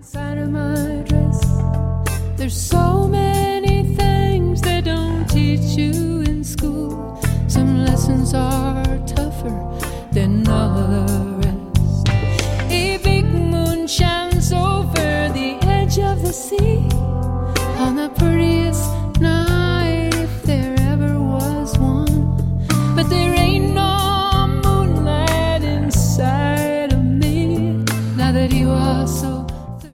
Side of my dress, there's so many things they don't teach you in school. Some lessons are tougher than all the rest. A big moon shines over the edge of the sea.